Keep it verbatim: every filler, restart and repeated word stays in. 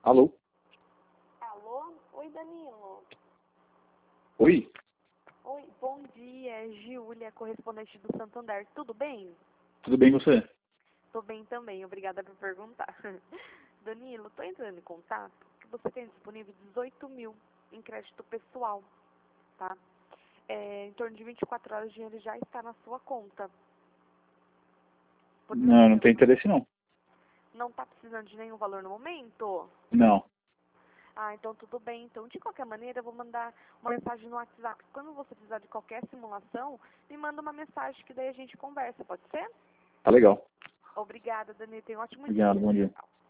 Alô? Alô? Oi, Danilo. Oi? Oi, bom dia. É Giulia, correspondente do Santander. Tudo bem? Tudo bem com você? Tô bem também, obrigada por perguntar. Danilo, tô entrando em contato que você tem disponível dezoito mil em crédito pessoal, tá? É, em torno de vinte e quatro horas o dinheiro já está na sua conta. Não, não Poderia- tem interesse não. Não tá precisando de nenhum valor no momento? Não. Ah, então tudo bem. Então, de qualquer maneira, eu vou mandar uma mensagem no WhatsApp. Quando você precisar de qualquer simulação, me manda uma mensagem que daí a gente conversa, pode ser? Tá legal. Obrigada, Danilo. Tenha um ótimo Obrigado, dia. bom dia. Tchau.